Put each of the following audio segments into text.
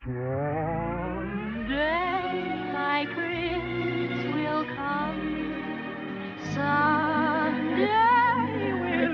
One day my prince will come. Someday we'll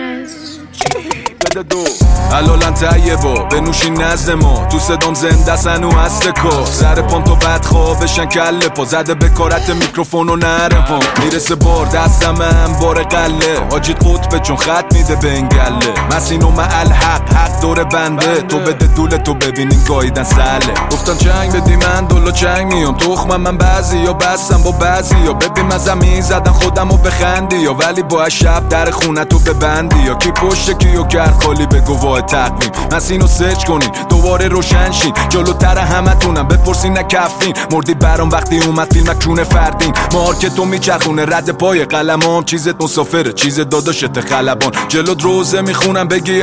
بده دو علالن طیبا بنوشین نزد ما تو صدام زنده سنو هست کار سر پام تو بد خوابشن کله پا زده به کارت میکروفون و نره ها میرسه بار دستم هم بار قله حاجیت قطبه چون خط میده به این گله مسین و معل حق دور بنده تو بده دوله تو ببینین گاییدن سله گفتن چنگ بدی من دلو چنگ میام تخمم من بعضی یا بستم با بعضی یا ببین من زمین زدن خودمو بخندی یا ولی با شب در خونه تو ببندی یا کی پشت کیو کرد خالی به گواه تقویم مسینو سرچ کنین دوباره روشن شین جلوتر همتونم بپرسین نکفین مردی برام وقتی اومد فیلم کونه فردین مارکت تو میچرخونه رد پای قلمام چیزت مسافره چیز داداشت خلبان جلوت روزه میخونم بگی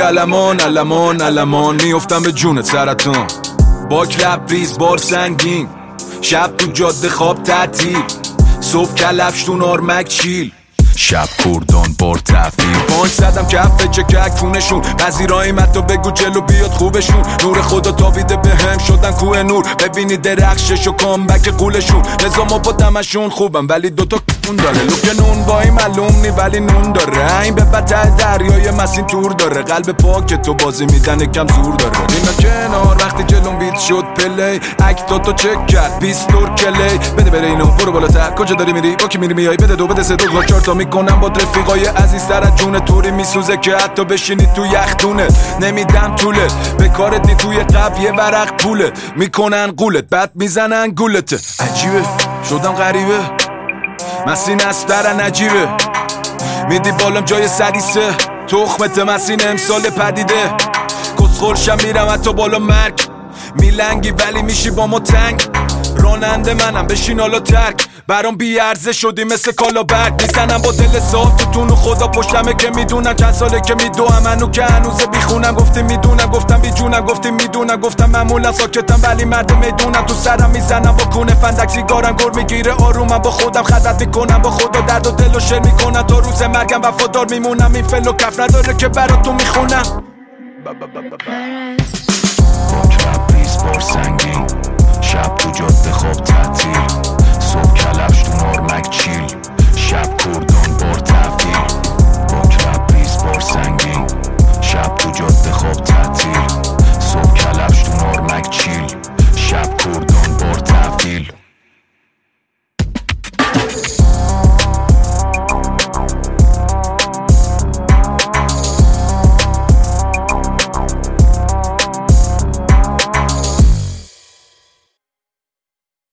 علمان میافتم به جونت سرطان باک لبریز بار سنگین شب تو جاده خواب تعطیل صبح کلفش تو نارمک چیل شب کردان بار تفیل پانچ زدم کفه چکک کونشون پذیرایی متو بگو جلو بیاد خوبشون نور خدا تابیده به هم شدن کوه نور ببینی درخشش و کامبک قولشون نظام با دمشون خوبم ولی دوتا کفون داره لوک نون بایی معلوم نی ولی نون داره این به بطه دریای مسین تور داره قلب پاک تو بازی میدن کم زور داره اینا کنار وقتی جلوم بیت شد پلی اکتا تو چک کرد 20 دور کلی بده بره اینو برو بالاتر کجا داری میری با کی میری میای بده دو بده سه دو چهار تا میکنم با رفیقای عزیزتر از جون توری میسوزه که حتی بشینی تو یختونه نمیدم طولت به کارت نی توی قبل یه ورق پوله میکنن قولت بعد میزنن گولت عجیبه شدم غریبه مسین از درن عجیبه میدی بالام جای سریسه تخمت مسین امسال پدیده کسخورشم میرم حتی بالا مرگ میلنگی ولی میشی با ما تنگ راننده منم بشین حالا ترک برام بیارزه شدی مثل کالا برگ میزنم با دل صاف تو تونو خدا پشتمه که میدونم چند ساله که میدوام منو که هنوز بیخونم گفتی میدونم گفتم بی جونم گفتی میدونم گفتم معمولا ساکتم ولی مرد میدونم تو سرم میزنم با کونه فندک سیگارم گر میگیره آرومم با خودم خدت میکنم با خدا درد و دل و شعر میکنم تا روز مرگم وفادار میمونم این فل و کف نداره که برات تو میخونم